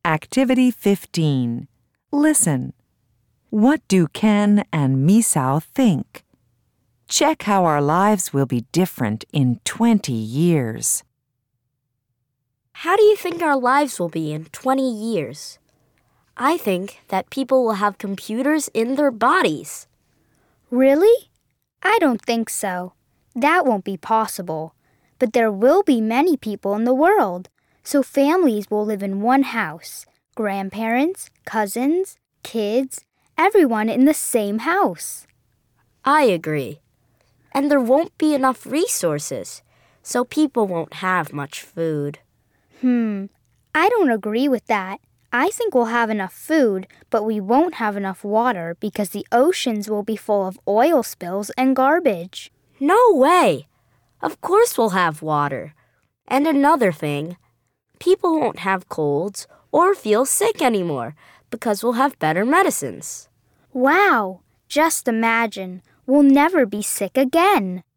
Activity 15. Listen. What do Ken and Misao think? Check how our lives will be different in 20 years. How do you think our lives will be in 20 years? I think that people will have computers in their bodies. Really? I don't think so. That won't be possible. But there will be many people in the world, so families will live in one house. Grandparents, cousins, kids, everyone in the same house. I agree. And there won't be enough resources, so people won't have much food. I don't agree with that. I think we'll have enough food, but we won't have enough water because the oceans will be full of oil spills and garbage. No way! Of course we'll have water. And another thing, people won't have colds or feel sick anymore because we'll have better medicines. Wow! Just imagine. We'll never be sick again.